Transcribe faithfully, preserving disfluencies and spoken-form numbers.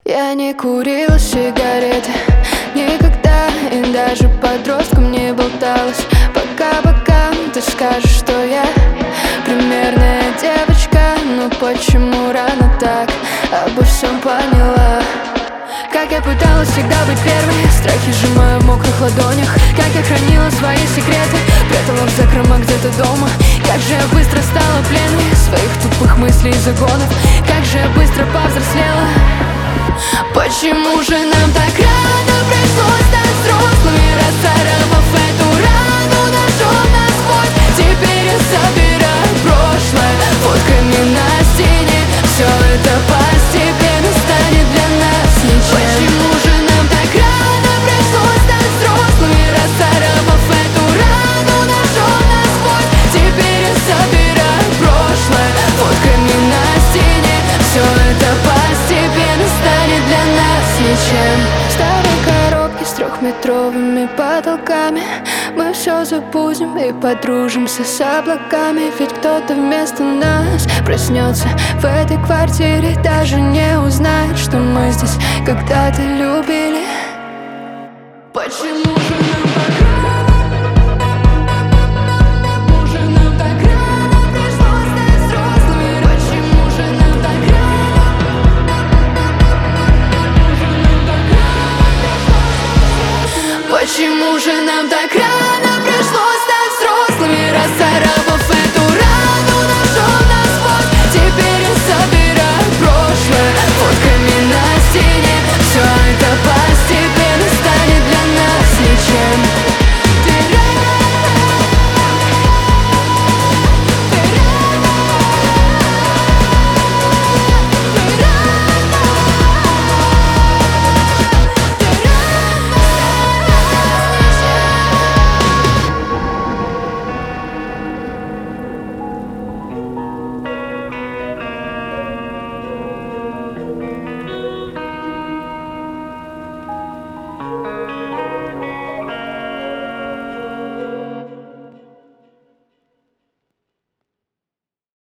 Я не курила сигареты никогда, и даже подростком не болталась. Пока-пока ты скажешь, что я примерная девочка. Но почему рано так обо всем поняла? Как я пыталась всегда быть первой, страхи сжимаю в мокрых ладонях. Как я хранила свои секреты, прятала в закрома где-то дома. Как же я быстро стала пленной своих тупых мыслей и загонов. Как же я быстро повзрослела. Почему же нам так рано пришлось стать взрослыми? Расцарапав эту рану, нашел насквозь. Теперь я собираю прошлое фотками на стене. Все это постепенно станет для нас ничем. Почему же нам так рано пришлось стать взрослыми? Расцарапав эту рану, нашел насквозь. Теперь я собираю прошлое фотками на стене. Все это постепенно станет для нас ничем. Старые коробки с трехметровыми потолками. Мы все забудем и подружимся с облаками. Ведь кто-то вместо нас проснется в этой квартире. Даже не узнает, что мы здесь когда-то любили. Почему же нам так рано? Почему же нам так рано пришлось стать взрослыми? Почему же нам так рано? Почему же нам так